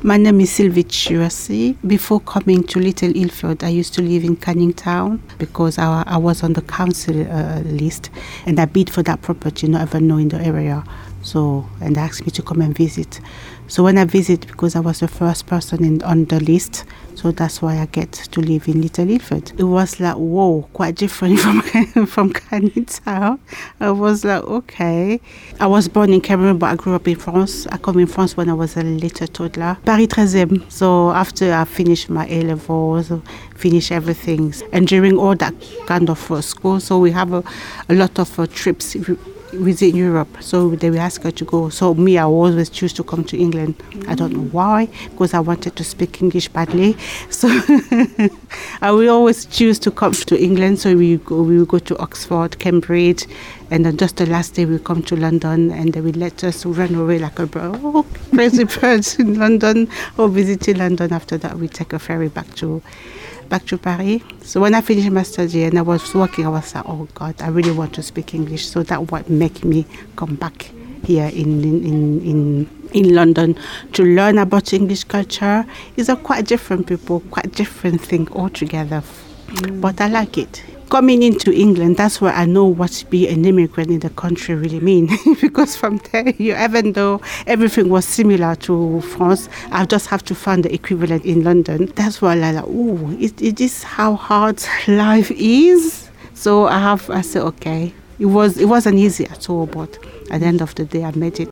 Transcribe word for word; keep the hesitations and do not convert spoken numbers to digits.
My name is Sylvie Chirasi. Before coming to Little Ilford, I used to live in Canning Town because I, I was on the council uh, list and I bid for that property, not even knowing the area. So, and they asked me to come and visit. So when I visit, because I was the first person in, on the list, so that's why I get to live in Little Ilford. It was like, whoa, quite different from from Canning Town. I was like, okay. I was born in Cameroon, but I grew up in France. I come in France when I was a little toddler. Paris thirteen. So after I finished my A-levels, finished everything, and during all that kind of uh, school, so we have a, a lot of uh, trips within Europe, so they will ask her to go. So me, I always choose to come to England. Mm-hmm. I don't know why, because I wanted to speak English badly. So I will always choose to come to England. So we go, we will go to Oxford, Cambridge, and then just the last day we come to London, and they will let us run away like a bird, oh, crazy birds in London, or visiting London. After that, we take a ferry back to. back to Paris. So when I finished my study and I was working, I was like, oh God, I really want to speak English. So that what made me come back here in in, in, in in London to learn about English culture. It's a quite different people, quite different thing altogether. Mm. But I like it. Coming into England, that's where I know what to be an immigrant in the country really mean. Because from there, you, even though everything was similar to France, I just have to find the equivalent in London. That's why I like, oh, it, it is how hard life is. So I have, I said, okay. It was, it wasn't easy at all, but at the end of the day, I made it.